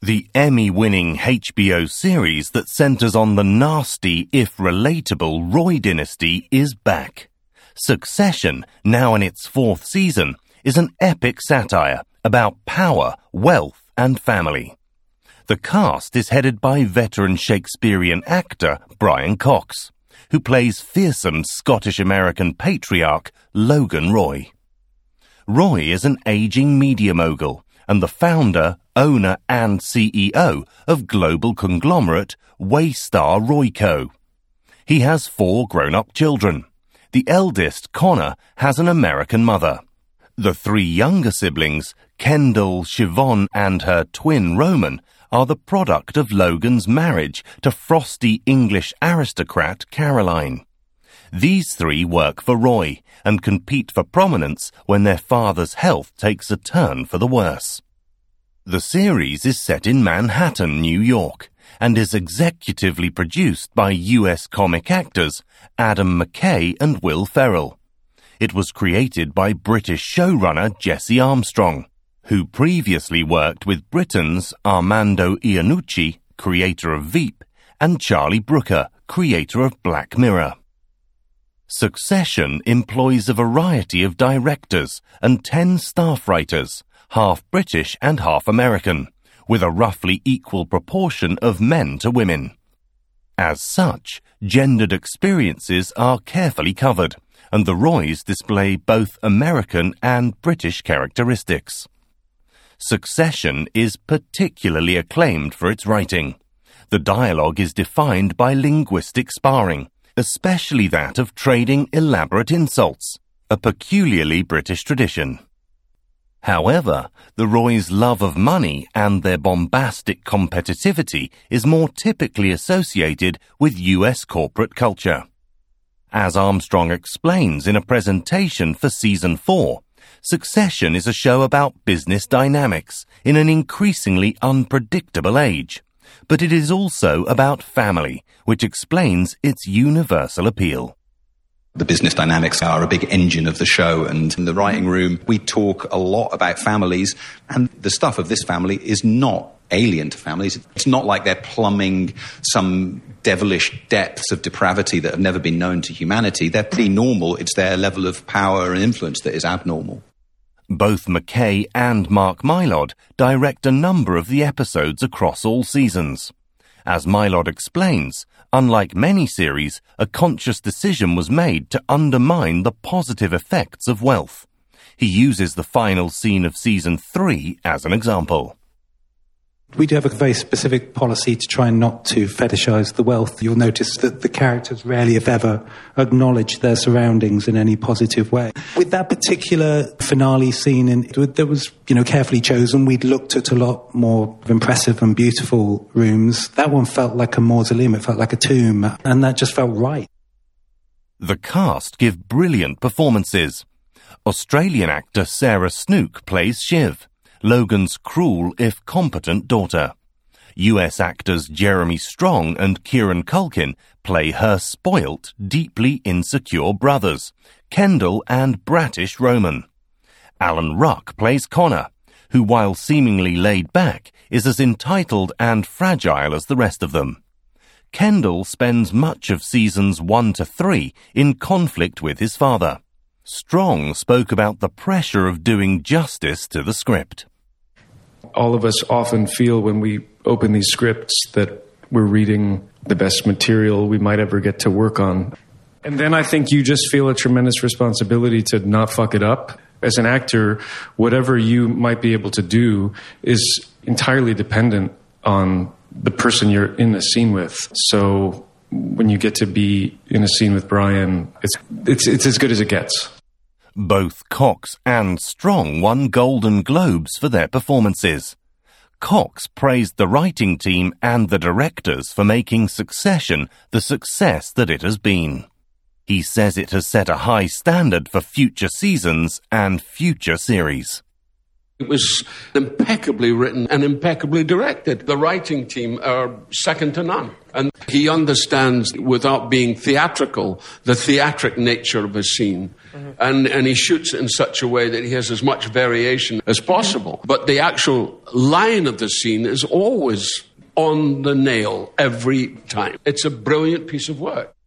The Emmy-winning HBO series that centres on the nasty, if relatable, Roy dynasty is back. Succession, now in its 4th season, is an epic satire about power, wealth and family. The cast is headed by veteran Shakespearean actor Brian Cox, who plays fearsome Scottish-American patriarch Logan Roy. Roy is an ageing media mogul and the founder, owner and CEO of global conglomerate Waystar Royco. He has 4 grown-up children. The eldest, Connor, has an American mother. The 3 younger siblings, Kendall, Siobhan and her twin Roman, are the product of Logan's marriage to frosty English aristocrat Caroline. These 3 work for Roy and compete for prominence when their father's health takes a turn for the worse. The series is set in Manhattan, New York, and is executively produced by US comic actors Adam McKay and Will Ferrell. It was created by British showrunner Jesse Armstrong, who previously worked with Britain's Armando Iannucci, creator of Veep, and Charlie Brooker, creator of Black Mirror. Succession employs a variety of directors and 10 staff writers, half British and half American, with a roughly equal proportion of men to women. As such, gendered experiences are carefully covered, and the Roys display both American and British characteristics. Succession is particularly acclaimed for its writing. The dialogue is defined by linguistic sparring, especially that of trading elaborate insults, a peculiarly British tradition. However, the Roys' love of money and their bombastic competitivity is more typically associated with US corporate culture. As Armstrong explains in a presentation for Season 4, Succession is a show about business dynamics in an increasingly unpredictable age, but it is also about family, which explains its universal appeal. The business dynamics are a big engine of the show, and in the writing room we talk a lot about families, and the stuff of this family is not alien to families. It's not like they're plumbing some devilish depths of depravity that have never been known to humanity. They're pretty normal. It's their level of power and influence that is abnormal. Both McKay and Mark Mylod direct a number of the episodes across all seasons. As Mylod explains, unlike many series, a conscious decision was made to undermine the positive effects of wealth. He uses the final scene of Season 3 as an example. We do have a very specific policy to try not to fetishize the wealth. You'll notice that the characters rarely, if ever, acknowledge their surroundings in any positive way. With that particular finale scene, that was, carefully chosen. We'd looked at a lot more impressive and beautiful rooms. That one felt like a mausoleum. It felt like a tomb, and that just felt right. The cast give brilliant performances. Australian actor Sarah Snook plays Shiv, Logan's cruel if competent daughter. US actors Jeremy Strong and Kieran Culkin play her spoilt, deeply insecure brothers, Kendall and brattish Roman. Alan Ruck plays Connor, who while seemingly laid back is as entitled and fragile as the rest of them. Kendall spends much of seasons 1 to 3 in conflict with his father. Strong spoke about the pressure of doing justice to the script. All of us often feel when we open these scripts that we're reading the best material we might ever get to work on. And then I think you just feel a tremendous responsibility to not fuck it up. As an actor, whatever you might be able to do is entirely dependent on the person you're in the scene with. So when you get to be in a scene with Brian, it's as good as it gets. Both Cox and Strong won Golden Globes for their performances. Cox praised the writing team and the directors for making Succession the success that it has been. He says it has set a high standard for future seasons and future series. It was impeccably written and impeccably directed. The writing team are second to none. And he understands, without being theatrical, the theatric nature of a scene. And he shoots it in such a way that he has as much variation as possible. But the actual line of the scene is always on the nail every time. It's a brilliant piece of work.